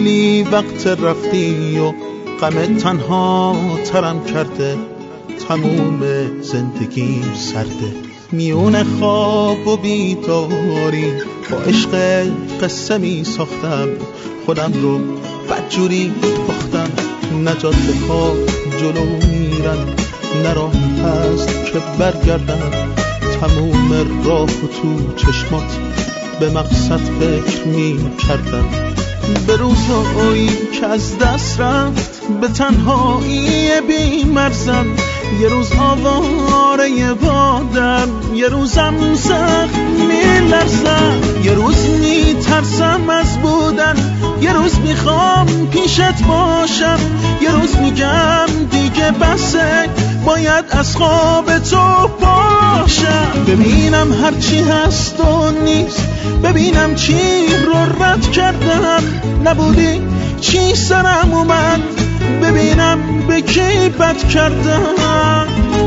خیلی وقت رفتی و غم تنها ترم کرده، تموم زندگیم سرده. میون خواب و بیداری با عشق قصه می ساختم، خودم رو بدجوری باختم. نجاته ها جلو میرن، نه راه هست که برگردم. تموم راه و تو چشمات به مقصد فکر می کردم. به روزایی که از دست رفت، به تنهایی بی مرزم. یه روز آواره بادم، یه روزم سخت می لرزم. یه روز می ترسم از بودن، یه روز میخوام پیشت باشم. یه روز میگم دیگه بسه، باید از خواب تو باشم. ببینم هرچی هست و نیست، ببینم چی رو رد کردم. نبودی چی سرم اومد، ببینم به کی بد کردم.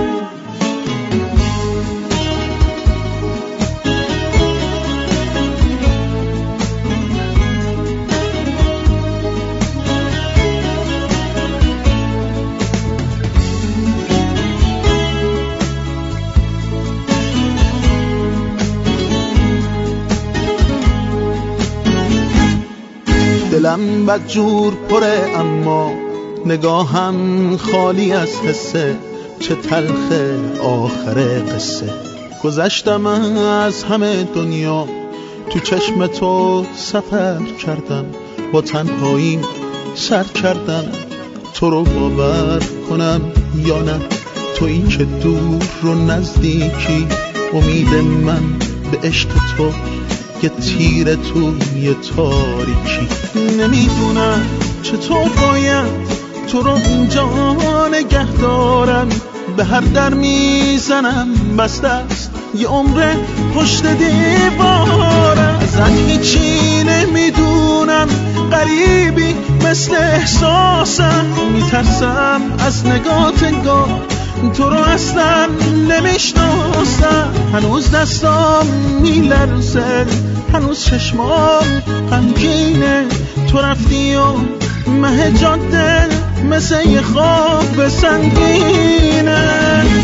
دلم بدجور پره اما نگاهم خالی از حسه. چه تلخ آخر قصه. گذشتم از همه دنیا، تو چشم تو سفر کردم. با تنهاییم سر کردم. تو رو باور کنم یا نه، تویی که دور رو نزدیکی. امید من به عشق تو، یه تیر توی تاریکی. نمیدونم چطور باید تو رو اینجا نگه دارم. به هر در میزنم بسته است، یه عمر پشت دیوارم. ازت هیچی نمیدونم، غریبی مثل احساسم. میترسم از نگات انگار تو رو اصلا نمیشناسم. هنوز دستام میلرزه، هنوز چشمام غمگینه. تو رفتی و مه جاده مثل یه خواب سنگینه.